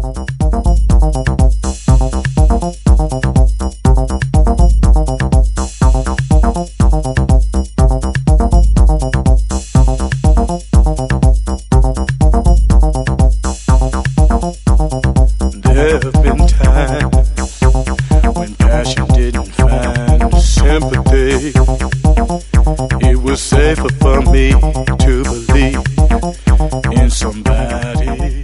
There have been times when passion didn't find sympathy. It was safer for me to believe in somebody